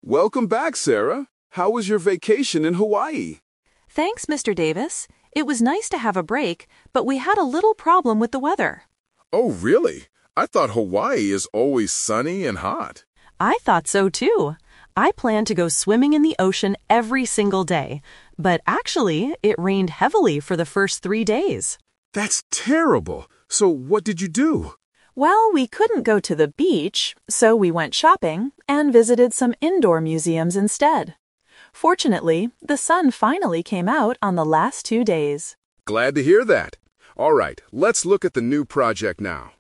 Welcome back, Sarah. How was your vacation in Hawaii? Thanks, Mr. Davis. It was nice to have a break, but we had a little problem with the weather. Oh, really? I thought Hawaii is always sunny and hot. I thought so too. I planned to go swimming in the ocean every single day, but actually, it rained heavily for the first 3 days. That's terrible. So what did you do? Well, we couldn't go to the beach, so we went shopping and visited some indoor museums instead. Fortunately, the sun finally came out on the last 2 days. Glad to hear that. All right, let's look at the new project now.